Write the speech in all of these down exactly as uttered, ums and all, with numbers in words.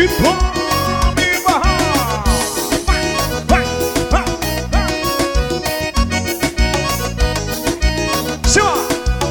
tome barra. Vai, vai, vai, vai. Senhor.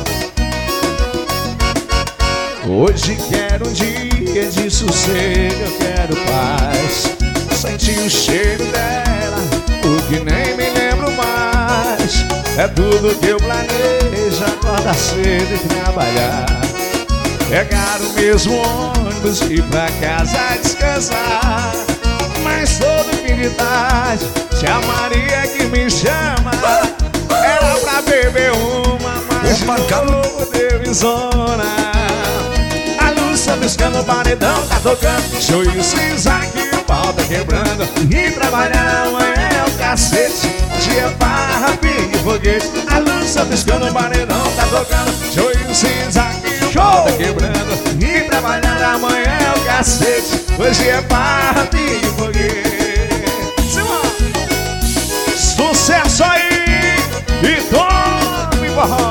Hoje quero um dia de sossego, eu quero paz. Sentir o cheiro dela, o que nem me lembro mais. É tudo que eu planejo, acordar cedo e trabalhar. Pegar o mesmo ônibus e ir pra casa descansar. Mas todo fim de tarde, se a Maria que me chama, era pra beber uma, mas de novo deu zona. A luz tá piscando, o paredão tá tocando, show e o cinza que o pau tá quebrando. E trabalhar amanhã é o cacete, hoje é farra, pingue e foguete. A luz tá piscando, o paredão tá tocando, show e o cinza que o pau tá quebrando. E trabalhar amanhã é o cacete, hoje é farra, pingue e foguete. Simão! Sucesso aí! E tome forró!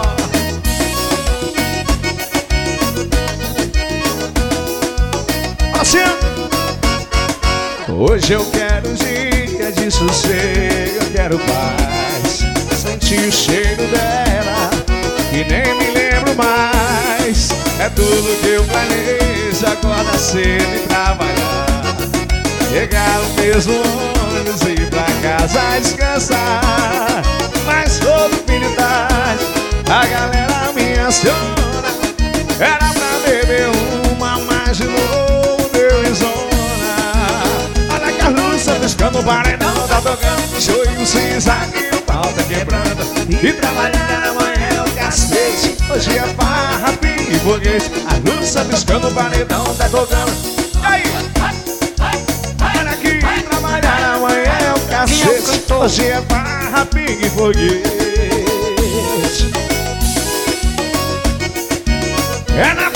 Assim. Hoje eu quero um dia de sossego, eu quero paz. Sentir o cheiro dela, que nem me lembro mais. É tudo que eu planejo, acorda cedo e trabalhar. Pegar o mesmo ônibus e ir pra casa descansar. Mas todo fim de tarde, a galera me aciona. Era pra beber uma, mas de novo deu em zona. Olha que a luz tá piscando, o paredão tá tocando, show e o cinza que o pau tá quebrando. E trabalhar amanhã é o cacete, hoje é farra, pingue e foguete. A luz tá piscando, o paredão tá tocando. E aí? Olha aqui, trabalhar amanhã é o cacete, hoje é farra, pingue e foguete. É na